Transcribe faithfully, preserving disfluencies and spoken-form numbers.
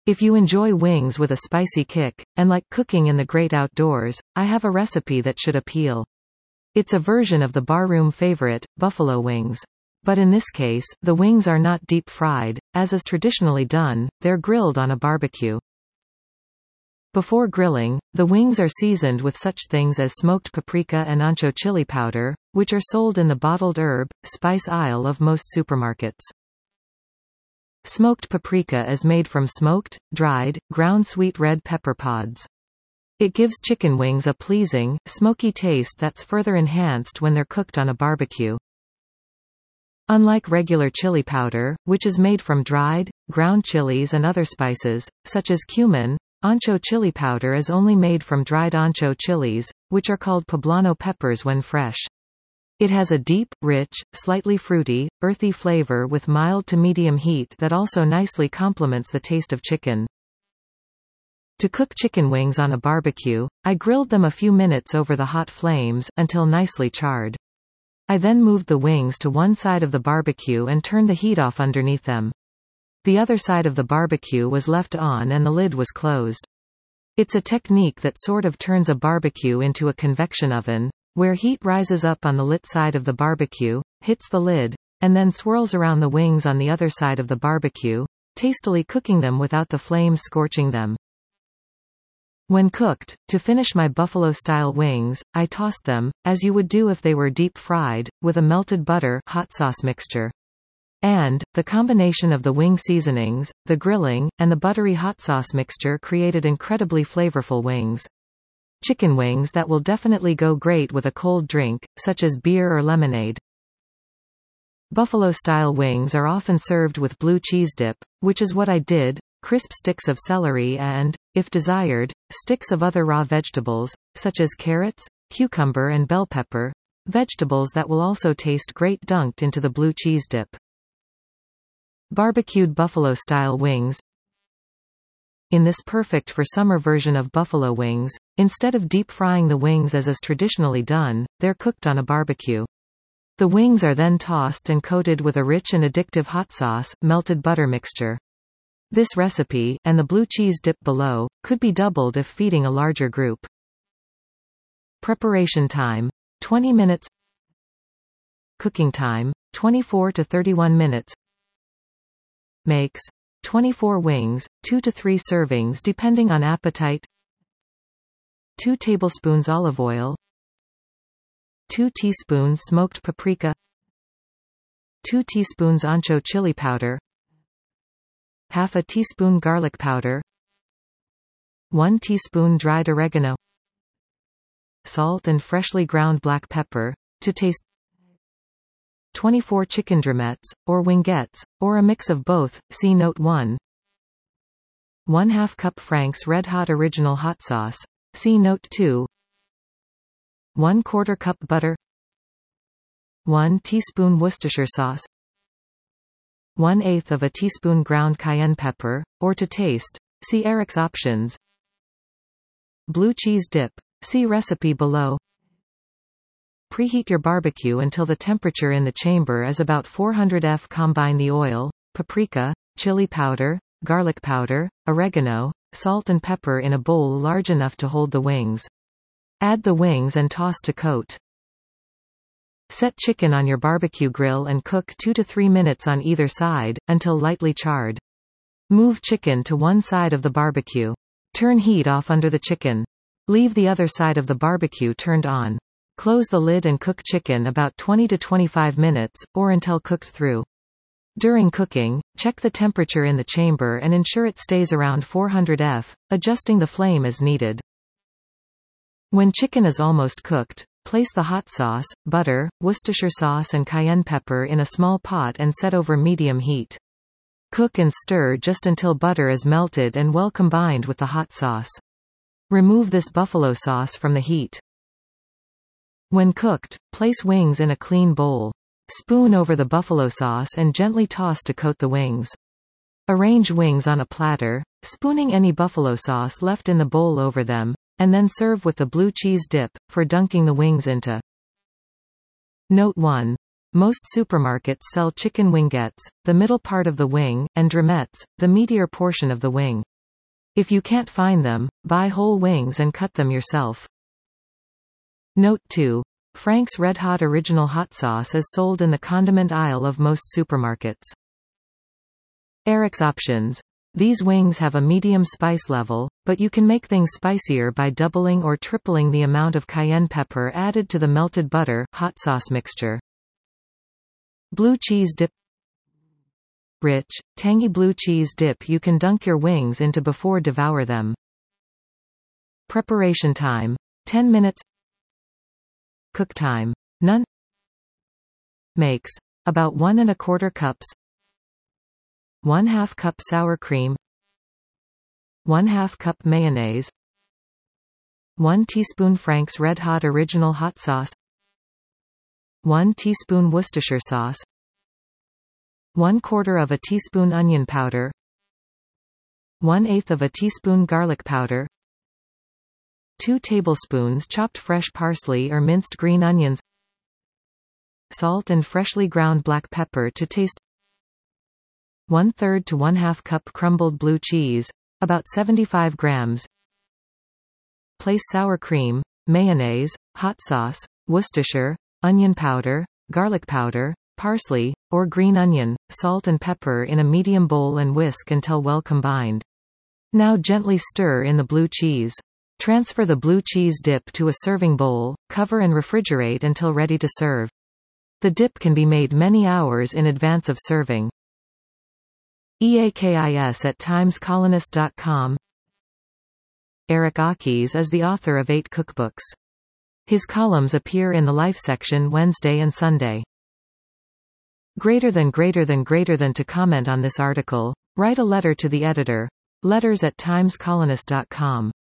If you enjoy wings with a spicy kick, and like cooking in the great outdoors, I have a recipe that should appeal. It's a version of the barroom favorite, buffalo wings. But in this case, the wings are not deep fried, as is traditionally done, they're grilled on a barbecue. Before grilling, the wings are seasoned with such things as smoked paprika and ancho chili powder, which are sold in the bottled herb, spice aisle of most supermarkets. Smoked paprika is made from smoked, dried, ground sweet red pepper pods. It gives chicken wings a pleasing, smoky taste that's further enhanced when they're cooked on a barbecue. Unlike regular chili powder, which is made from dried, ground chilies and other spices, such as cumin, ancho chili powder is only made from dried ancho chilies, which are called poblano peppers when fresh. It has a deep, rich, slightly fruity, earthy flavor with mild to medium heat that also nicely complements the taste of chicken. To cook chicken wings on a barbecue, I grilled them a few minutes over the hot flames, until nicely charred. I then moved the wings to one side of the barbecue and turned the heat off underneath them. The other side of the barbecue was left on and the lid was closed. It's a technique that sort of turns a barbecue into a convection oven, where heat rises up on the lit side of the barbecue, hits the lid, and then swirls around the wings on the other side of the barbecue, tastily cooking them without the flames scorching them. When cooked, to finish my buffalo-style wings, I tossed them, as you would do if they were deep-fried, with a melted butter hot sauce mixture. And, the combination of the wing seasonings, the grilling, and the buttery hot sauce mixture created incredibly flavorful wings. Chicken wings that will definitely go great with a cold drink, such as beer or lemonade. Buffalo-style wings are often served with blue cheese dip, which is what I did, crisp sticks of celery and, if desired, sticks of other raw vegetables, such as carrots, cucumber and bell pepper, vegetables that will also taste great dunked into the blue cheese dip. Barbecued buffalo-style wings. In this perfect for summer version of buffalo wings, instead of deep frying the wings as is traditionally done, they're cooked on a barbecue. The wings are then tossed and coated with a rich and addictive hot sauce, melted butter mixture. This recipe, and the blue cheese dip below, could be doubled if feeding a larger group. Preparation time: twenty minutes. Cooking time: twenty-four to thirty-one minutes. Makes: twenty-four wings, two to three servings depending on appetite. two tablespoons olive oil. two teaspoons smoked paprika. two teaspoons ancho chili powder. Half a teaspoon garlic powder. one teaspoon dried oregano. Salt and freshly ground black pepper, to taste. twenty-four chicken drumettes, or wingettes, or a mix of both, see note one. one half cup Frank's Red Hot Original Hot Sauce, see note two. one quarter cup butter. one teaspoon Worcestershire sauce. one eighth of a teaspoon ground cayenne pepper, or to taste, see Eric's options. Blue cheese dip, see recipe below. Preheat your barbecue until the temperature in the chamber is about four hundred Fahrenheit. Combine the oil, paprika, chili powder, garlic powder, oregano, salt and pepper in a bowl large enough to hold the wings. Add the wings and toss to coat. Set chicken on your barbecue grill and cook two to three minutes on either side, until lightly charred. Move chicken to one side of the barbecue. Turn heat off under the chicken. Leave the other side of the barbecue turned on. Close the lid and cook chicken about twenty to twenty-five minutes, or until cooked through. During cooking, check the temperature in the chamber and ensure it stays around four hundred Fahrenheit, adjusting the flame as needed. When chicken is almost cooked, place the hot sauce, butter, Worcestershire sauce and cayenne pepper in a small pot and set over medium heat. Cook and stir just until butter is melted and well combined with the hot sauce. Remove this buffalo sauce from the heat. When cooked, place wings in a clean bowl. Spoon over the buffalo sauce and gently toss to coat the wings. Arrange wings on a platter, spooning any buffalo sauce left in the bowl over them, and then serve with the blue cheese dip, for dunking the wings into. Note one. Most supermarkets sell chicken wingettes, the middle part of the wing, and drumettes, the meatier portion of the wing. If you can't find them, buy whole wings and cut them yourself. Note two. Frank's Red Hot Original Hot Sauce is sold in the condiment aisle of most supermarkets. Eric's Options. These wings have a medium spice level, but you can make things spicier by doubling or tripling the amount of cayenne pepper added to the melted butter hot sauce mixture. Blue cheese dip. Rich, tangy blue cheese dip you can dunk your wings into before devour them. Preparation time. ten minutes. Cook time. None. Makes. About one and a quarter cups. one half cup sour cream. one half cup mayonnaise. one teaspoon Frank's Red Hot Original Hot Sauce. one teaspoon Worcestershire sauce. one quarter of a teaspoon onion powder. one eighth of a teaspoon garlic powder. two tablespoons chopped fresh parsley or minced green onions. Salt and freshly ground black pepper to taste. one third to one half cup crumbled blue cheese, about seventy-five grams. Place sour cream, mayonnaise, hot sauce, Worcestershire, onion powder, garlic powder, parsley, or green onion, salt and pepper in a medium bowl and whisk until well combined. Now gently stir in the blue cheese. Transfer the blue cheese dip to a serving bowl, cover and refrigerate until ready to serve. The dip can be made many hours in advance of serving. EAKIS at times colonist dot com. Eric Akis is the author of eight cookbooks. His columns appear in the Life section Wednesday and Sunday. Greater than greater than greater than to comment on this article, write a letter to the editor. Letters at times colonist dot com.